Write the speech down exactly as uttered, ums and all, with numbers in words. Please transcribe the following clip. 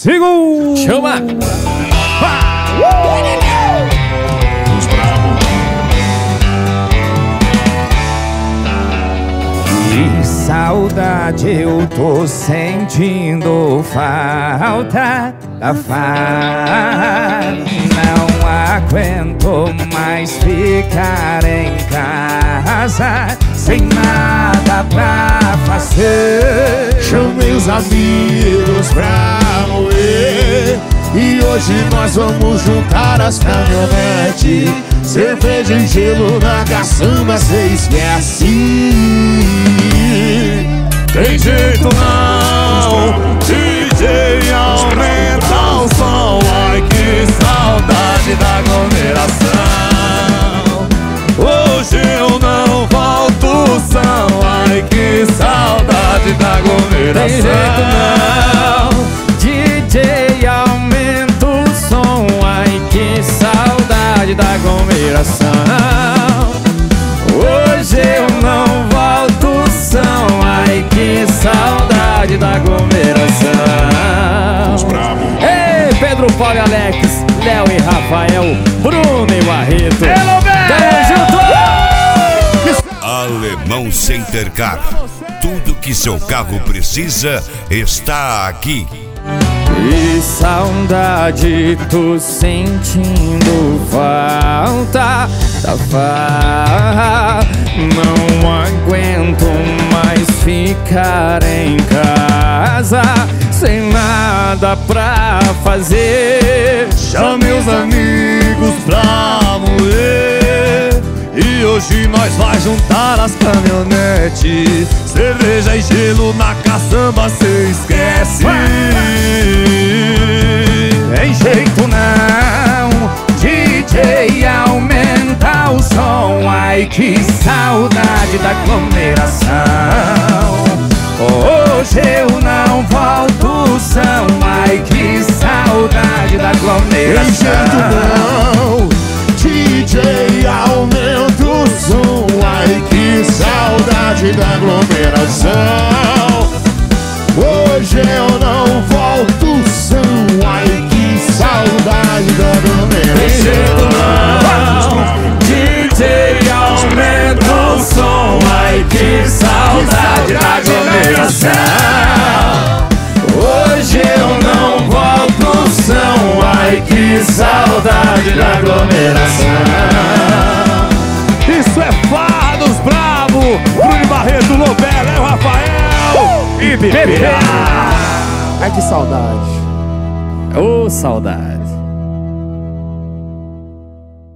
Segura! Chama! Os bravos. Que saudade eu tô sentindo, falta da farra. Não aguento mais ficar em casa sem nada pra fazer. Chamei os amigos pra moer e hoje nós vamos juntar as caminhonetes. Cerveja e gelo na caçamba, cê esquece. Tem jeito não, D J aumenta o som. Ai que saudade da aglomeração. Hoje eu não volto são. Ai que saudade da aglomeração. Tem jeito não, D J aumenta o som. Ai que saudade da aglomeração. Hoje eu não volto são. Ai que saudade da aglomeração. Os bravos. Ei, Pedro, Paulo e Alex, Léo e Rafael, Bruno e Barreto. Hello, tamo junto! Alemão Center Car. Tudo que seu carro precisa está aqui. Que saudade, tô sentindo falta da farra. Não aguento mais ficar em casa sem nada pra fazer. Chame os amigos pra moer e hoje nós vai juntar as caminhonetes. Cerveja e gelo na caçamba, cê esquece. Tem jeito não, D J aumenta o som. Ai que saudade da aglomeração. Hoje eu não volto são. Ai que saudade da Tem jeito aglomeração. não, D J aumenta o som. Ai que saudade da aglomeração. Hoje eu não volto são. Ai que saudade da aglomeração. D J aumenta o som. Ai que saudade da aglomeração. Hoje eu não volto são. Ai que saudade da aglomeração. Isso é farra dos bravos. Bruno Barreto, Lobé, Léo Rafael e Bebê. Ai que saudade. Ô, saudade.